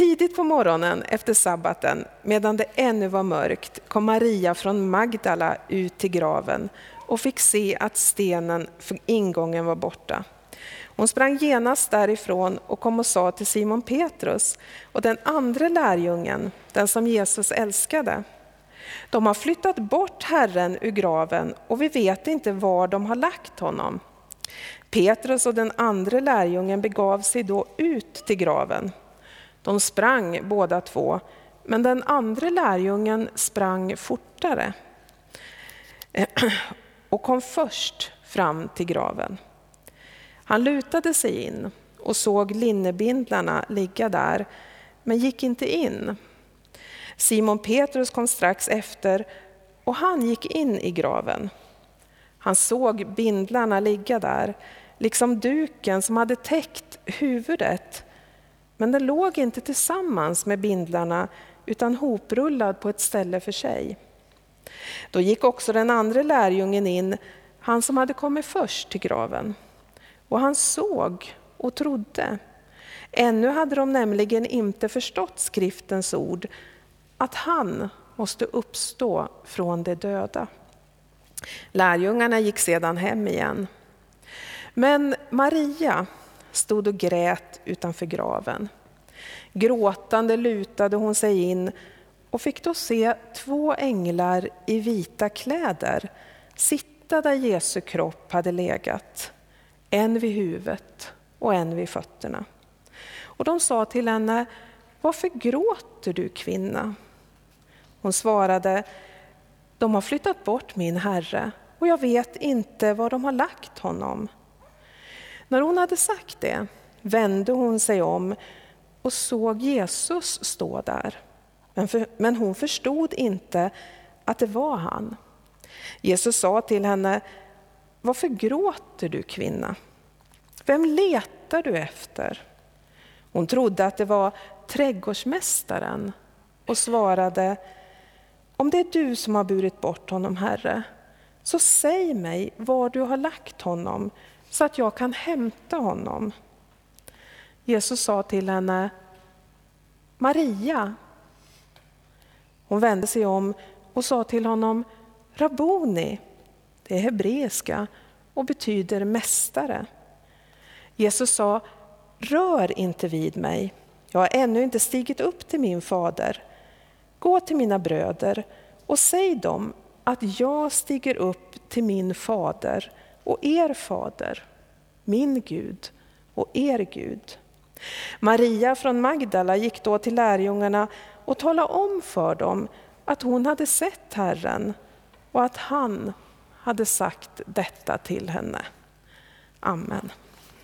Tidigt på morgonen efter sabbaten, medan det ännu var mörkt, kom Maria från Magdala ut till graven och fick se att stenen för ingången var borta. Hon sprang genast därifrån och kom och sa till Simon Petrus och den andra lärjungen, den som Jesus älskade: de har flyttat bort Herren ur graven och vi vet inte var de har lagt honom. Petrus och den andra lärjungen begav sig då ut till graven. De sprang båda två, men den andra lärjungen sprang fortare och kom först fram till graven. Han lutade sig in och såg linnebindlarna ligga där, men gick inte in. Simon Petrus kom strax efter och han gick in i graven. Han såg bindlarna ligga där, liksom duken som hade täckt huvudet. Men den låg inte tillsammans med bindlarna utan hoprullad på ett ställe för sig. Då gick också den andra lärjungen in, han som hade kommit först till graven. Och han såg och trodde. Ännu hade de nämligen inte förstått skriftens ord, att han måste uppstå från de döda. Lärjungarna gick sedan hem igen. Men Maria stod och grät utanför graven. Gråtande lutade hon sig in och fick då se 2 änglar i vita kläder sitta där Jesu kropp hade legat, en vid huvudet och en vid fötterna. Och de sa till henne: varför gråter du, kvinna? Hon svarade: de har flyttat bort min Herre och jag vet inte var de har lagt honom. När hon hade sagt det vände hon sig om och såg Jesus stå där. Men hon förstod inte att det var han. Jesus sa till henne: varför gråter du, kvinna? Vem letar du efter? Hon trodde att det var trädgårdsmästaren och svarade: om det är du som har burit bort honom, Herre, så säg mig var du har lagt honom så att jag kan hämta honom. Jesus sa till henne: Maria. Hon vände sig om och sa till honom: Rabboni, det är hebreiska och betyder mästare. Jesus sa: rör inte vid mig, jag har ännu inte stigit upp till min fader. Gå till mina bröder och säg dem att jag stiger upp till min fader och er fader, min Gud och er Gud. Maria från Magdala gick då till lärjungarna och talade om för dem att hon hade sett Herren och att han hade sagt detta till henne. Amen.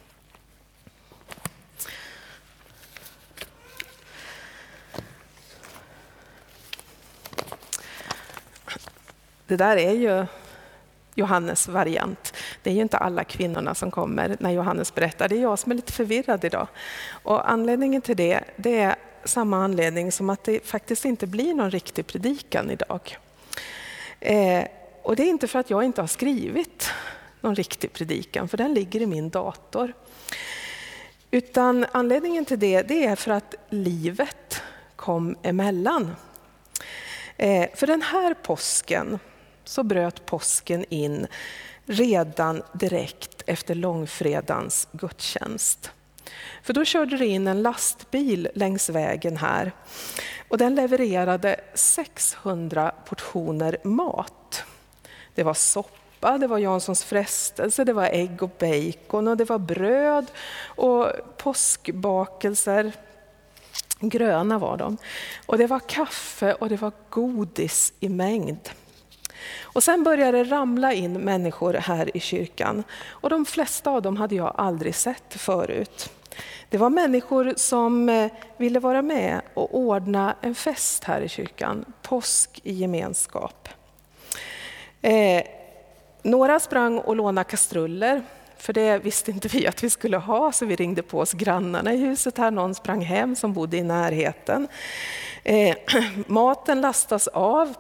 Det där är ju Johannes variant. Det är ju inte alla kvinnorna som kommer när Johannes berättar. Det är jag som är lite förvirrad idag. Och anledningen till det är samma anledning som att det faktiskt inte blir någon riktig predikan idag. Och det är inte för att jag inte har skrivit någon riktig predikan, för den ligger i min dator. Utan anledningen till det är för att livet kom emellan. För den här påsken så bröt påsken in redan direkt efter långfredagens gudstjänst. För då körde det in en lastbil längs vägen här och den levererade 600 portioner mat. Det var soppa, det var Janssons frestelse, det var ägg och bacon och det var bröd och påskbakelser. Gröna var de. Och det var kaffe och det var godis i mängd. Och sen började det ramla in människor här i kyrkan. Och de flesta av dem hade jag aldrig sett förut. Det var människor som ville vara med och ordna en fest här i kyrkan. Påsk i gemenskap. Några sprang och lånade kastruller. För det visste inte vi att vi skulle ha, så vi ringde på oss grannarna i huset här. Någon sprang hem som bodde i närheten. Maten lastas av.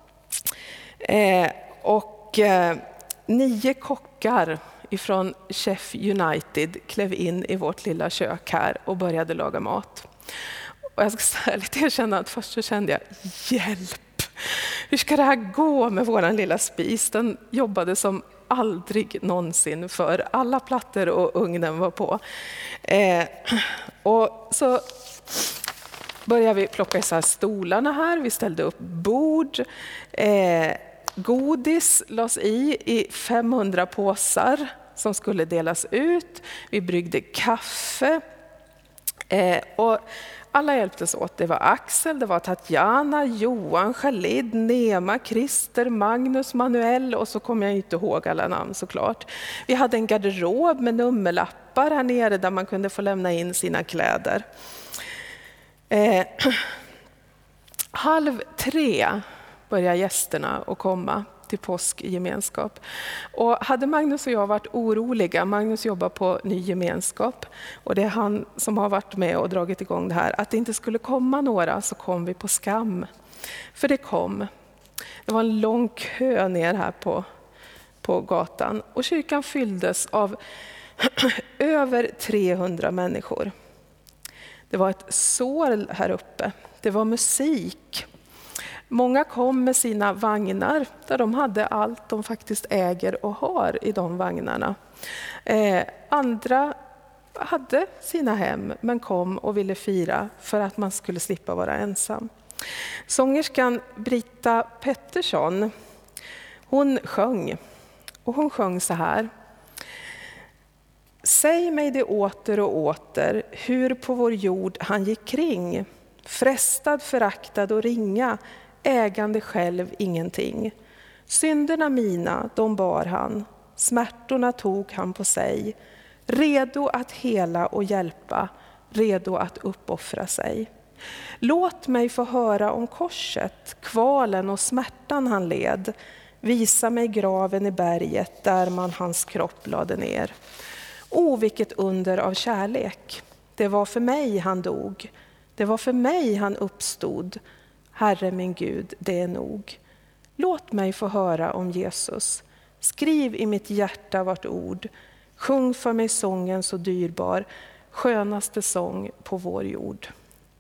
Och 9 kockar ifrån Chef United klev in i vårt lilla kök här och började laga mat. Och jag ska ärligt erkänna att först så kände jag, hjälp! Hur ska det här gå med våran lilla spis? Den jobbade som aldrig någonsin för. Alla plattor och ugnen var på. Och så började vi plocka isär stolarna här. Vi ställde upp bord. Godis lades i 500 påsar som skulle delas ut. Vi bryggde kaffe. Och alla hjälptes åt. Det var Axel, det var Tatjana, Johan, Khalid, Nema, Christer, Magnus, Manuel och så kommer jag inte ihåg alla namn såklart. Vi hade en garderob med nummerlappar här nere där man kunde få lämna in sina kläder. 2:30 började gästerna att komma till påskgemenskap. Och hade Magnus och jag varit oroliga, Magnus jobbar på Ny gemenskap och det är han som har varit med och dragit igång det här, att det inte skulle komma några, så kom vi på skam. För det kom. Det var en lång kö ner här på gatan och kyrkan fylldes av över 300 människor. Det var ett sorl här uppe, det var musik. Många kom med sina vagnar där de hade allt de faktiskt äger och har i de vagnarna. Andra hade sina hem men kom och ville fira för att man skulle slippa vara ensam. Sångerskan Britta Pettersson, hon sjöng. Och hon sjöng så här. Säg mig det åter och åter, hur på vår jord han gick kring. Frestad, föraktad och ringa, ägande själv ingenting. Synderna mina, de bar han, smärtorna tog han på sig. Redo att hela och hjälpa, redo att uppoffra sig. Låt mig få höra om korset, kvalen och smärtan han led. Visa mig graven i berget där man hans kropp lade ner. Vilket under av kärlek. Det var för mig han dog. Det var för mig han uppstod. Herre min Gud, det är nog. Låt mig få höra om Jesus. Skriv i mitt hjärta vart ord. Sjung för mig sången så dyrbar. Skönaste sång på vår jord.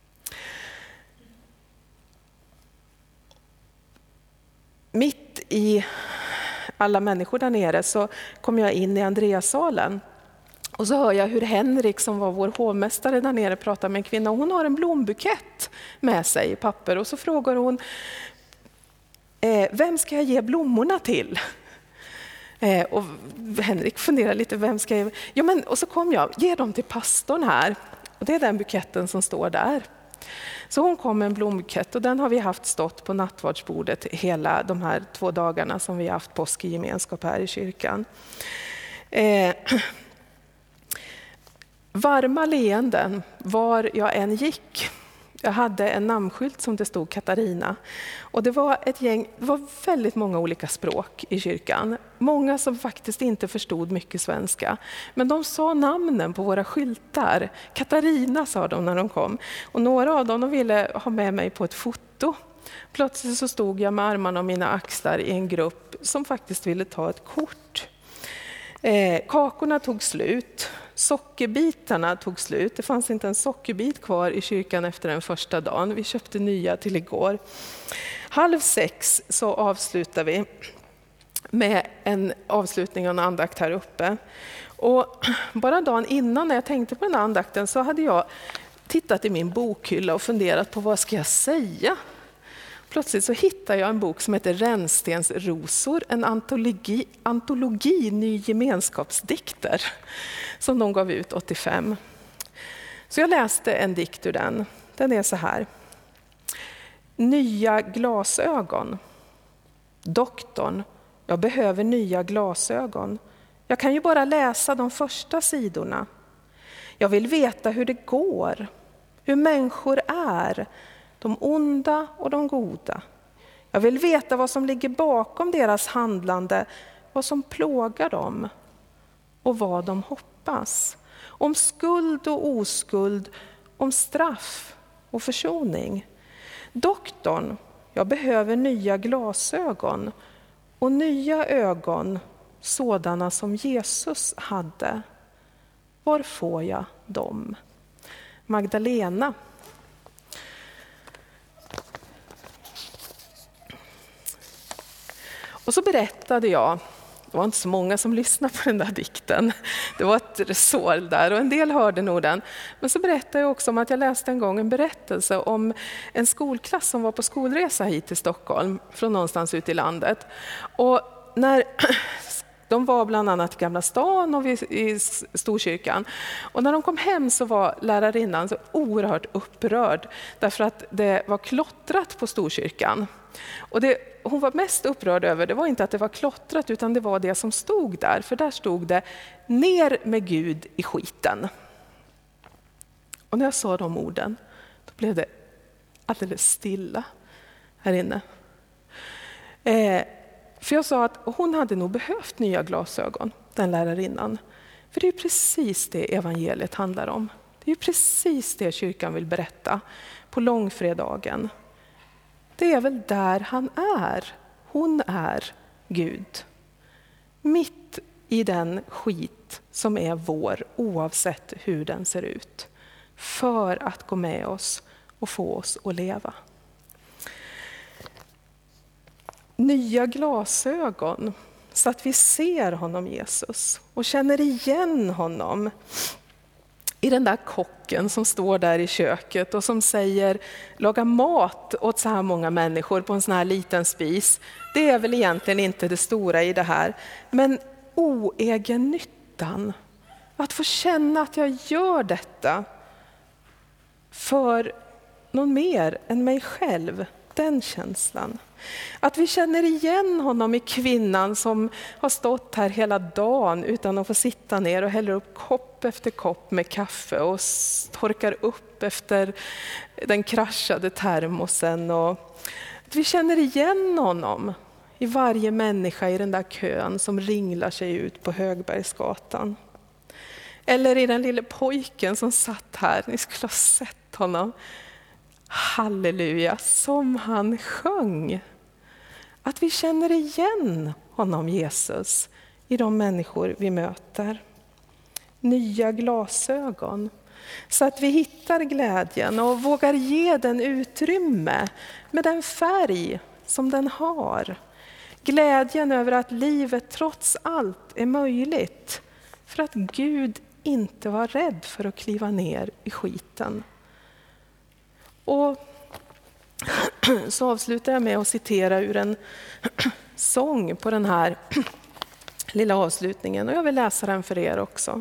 Mitt i alla människor där nere så kom jag in i Andreassalen. Och så hör jag hur Henrik som var vår hovmästare där nere pratar med en kvinna. Hon har en blombukett med sig i papper och så frågar hon, vem ska jag ge blommorna till? Och Henrik funderar lite, vem ska jag... Ja, men, och så kom jag, ge dem till pastorn här. Och det är den buketten som står där. Så hon kom med en blombukett och den har vi haft stått på nattvardsbordet hela de här 2 dagarna som vi har haft påskgemenskap här i kyrkan. Varma leenden var jag än gick. Jag hade en namnskylt som det stod Katarina. Och det var det var väldigt många olika språk i kyrkan. Många som faktiskt inte förstod mycket svenska. Men de sa namnen på våra skyltar. Katarina sa de när de kom. Och några av dem ville ha med mig på ett foto. Plötsligt så stod jag med armarna och mina axlar i en grupp som faktiskt ville ta ett kort. Kakorna tog slut. Sockerbitarna tog slut. Det fanns inte en sockerbit kvar i kyrkan efter den första dagen. Vi köpte nya till igår. 5:30 så avslutar vi med en avslutning och en andakt här uppe. Och bara dagen innan när jag tänkte på den här andakten så hade jag tittat i min bokhylla och funderat på vad ska jag säga. Plötsligt så hittar jag en bok som heter Rännstens rosor, en antologi ny gemenskapsdikter som de gav ut 85. Så jag läste en dikt ur den. Den är så här. Nya glasögon. Doktorn, jag behöver nya glasögon. Jag kan ju bara läsa de första sidorna. Jag vill veta hur det går, hur människor är. De onda och de goda. Jag vill veta vad som ligger bakom deras handlande, vad som plågar dem och vad de hoppas. Om skuld och oskuld, om straff och försoning. Doktorn, jag behöver nya glasögon och nya ögon, sådana som Jesus hade. Var får jag dem? Magdalena. Och så berättade jag, det var inte så många som lyssnade på den där dikten. Det var ett resål där och en del hörde nog den. Men så berättade jag också om att jag läste en gång en berättelse om en skolklass som var på skolresa hit till Stockholm från någonstans ute i landet. Och när de var bland annat i Gamla stan och i Storkyrkan. Och när de kom hem så var lärarinnan så oerhört upprörd därför att det var klottrat på Storkyrkan. Och det hon var mest upprörd över, det var inte att det var klottrat utan det var det som stod där. För där stod det, ner med Gud i skiten. Och när jag sa de orden, då blev det alldeles stilla här inne. För jag sa att hon hade nog behövt nya glasögon, den lärarinnan. För det är precis det evangeliet handlar om. Det är precis det kyrkan vill berätta på långfredagen. Det är väl där han är. Hon är Gud. Mitt i den skit som är vår, oavsett hur den ser ut. För att gå med oss och få oss att leva. Nya glasögon så att vi ser honom Jesus och känner igen honom i den där kocken som står där i köket och som säger laga mat åt så här många människor på en sån här liten spis. Det är väl egentligen inte det stora i det här, men oegennyttan. Att få känna att jag gör detta för någon mer än mig själv, den känslan. Att vi känner igen honom i kvinnan som har stått här hela dagen utan att få sitta ner och häller upp kopp efter kopp med kaffe och torkar upp efter den kraschade termosen. Och att vi känner igen honom i varje människa i den där kön som ringlar sig ut på Högbergsgatan. Eller i den lille pojken som satt här, ni skulle ha sett honom. Halleluja, som han sjöng. Att vi känner igen honom, Jesus, i de människor vi möter. Nya glasögon. Så att vi hittar glädjen och vågar ge den utrymme med den färg som den har. Glädjen över att livet trots allt är möjligt. För att Gud inte var rädd för att kliva ner i skiten. Och så avslutar jag med att citera ur en sång på den här lilla avslutningen. Och jag vill läsa den för er också.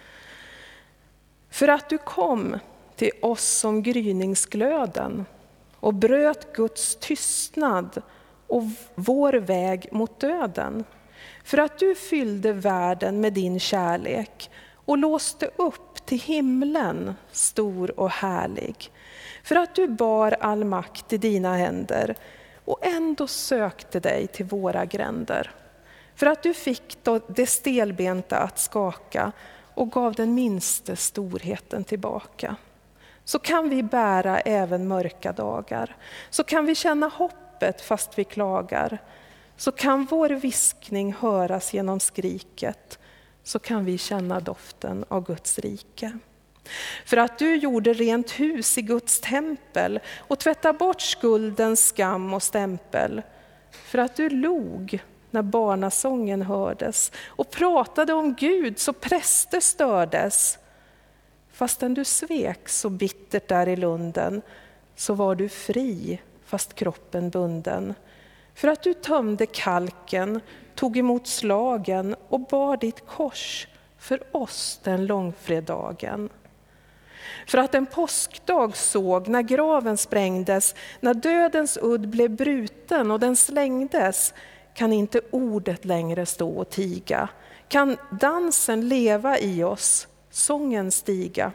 För att du kom till oss som gryningsglöden och bröt Guds tystnad och vår väg mot döden. För att du fyllde världen med din kärlek och låste upp till himlen stor och härlig. För att du bar all makt i dina händer och ändå sökte dig till våra gränder. För att du fick det stelbenta att skaka och gav den minste storheten tillbaka. Så kan vi bära även mörka dagar. Så kan vi känna hoppet fast vi klagar. Så kan vår viskning höras genom skriket. Så kan vi känna doften av Guds rike. För att du gjorde rent hus i Guds tempel och tvättade bort skuldens skam och stämpel. För att du log när barnasången hördes och pratade om Gud så präster stördes. Fastän du svek så bittert där i lunden så var du fri fast kroppen bunden. För att du tömde kalken, tog emot slagen och bar ditt kors för oss den långfredagen. För att en påskdag såg när graven sprängdes, när dödens udd blev bruten och den slängdes, kan inte ordet längre stå och tiga. Kan dansen leva i oss, sången stiga.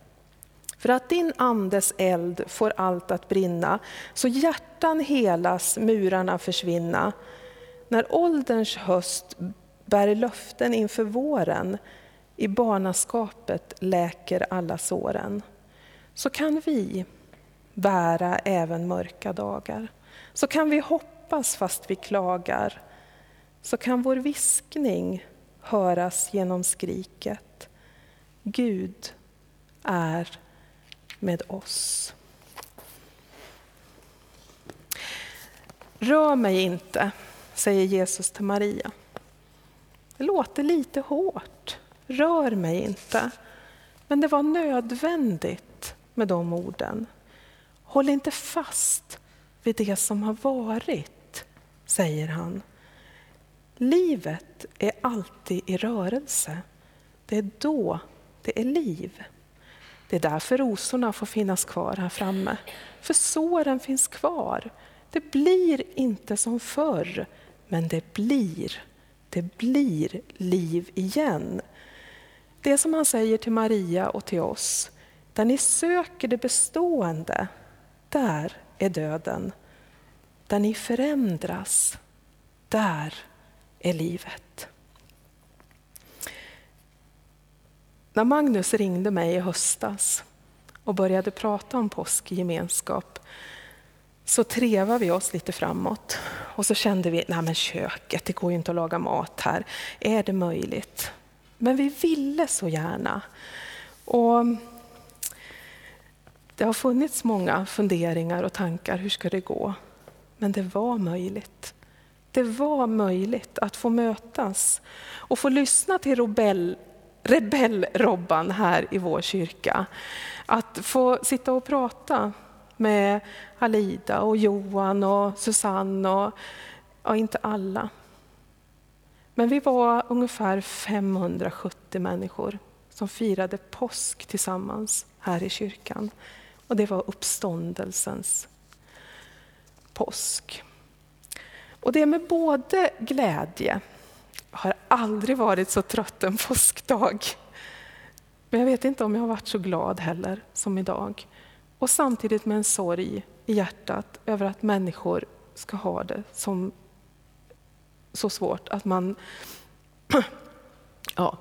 För att din andes eld får allt att brinna, så hjärtan helas, murarna försvinna. När ålderns höst bär löften inför våren, i barnaskapet läker alla såren. Så kan vi bära även mörka dagar. Så kan vi hoppas fast vi klagar. Så kan vår viskning höras genom skriket. Gud är med oss. Rör mig inte säger Jesus till Maria. Det låter lite hårt. Rör mig inte. Men det var nödvändigt med de orden. Håll inte fast vid det som har varit, säger han. Livet är alltid i rörelse. Det är då det är liv. Det är därför rosorna får finnas kvar här framme. För såren finns kvar. Det blir inte som förr, men det blir liv igen. Det som han säger till Maria och till oss. Där ni söker det bestående, där är döden. Där ni förändras, där är livet. När Magnus ringde mig i höstas och började prata om påskgemenskap så trevade vi oss lite framåt. Och så kände vi, nej men köket, det går ju inte att laga mat här. Är det möjligt? Men vi ville så gärna. Och det har funnits många funderingar och tankar, hur ska det gå? Men det var möjligt. Det var möjligt att få mötas och få lyssna till Rebell-Robban här i vår kyrka. Att få sitta och prata med Alida och Johan och Susanne och ja, inte alla. Men vi var ungefär 570 människor som firade påsk tillsammans här i kyrkan. Och det var uppståndelsens påsk. Och det med både glädje, har aldrig varit så trött en påskdag. Men jag vet inte om jag har varit så glad heller som idag. Och samtidigt med en sorg i hjärtat över att människor ska ha det som så svårt att man... ja.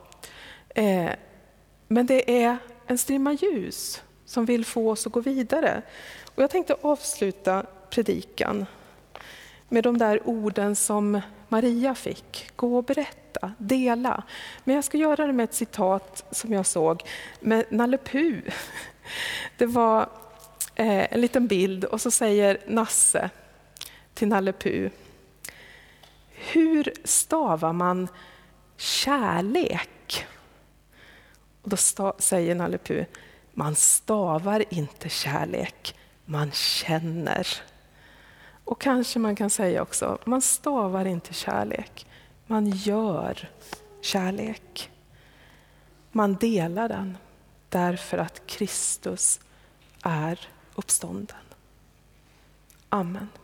Men det är en strimma ljus som vill få oss att gå vidare. Och jag tänkte avsluta predikan med de där orden som Maria fick. Gå och berätta, dela. Men jag ska göra det med ett citat som jag såg med Nalle Puh. Det var en liten bild och så säger Nasse till Nalle Puh. Hur stavar man kärlek? Och då säger Nalle Puh. Man stavar inte kärlek, man känner. Och kanske man kan säga också, man stavar inte kärlek, man gör kärlek. Man delar den därför att Kristus är uppstånden. Amen.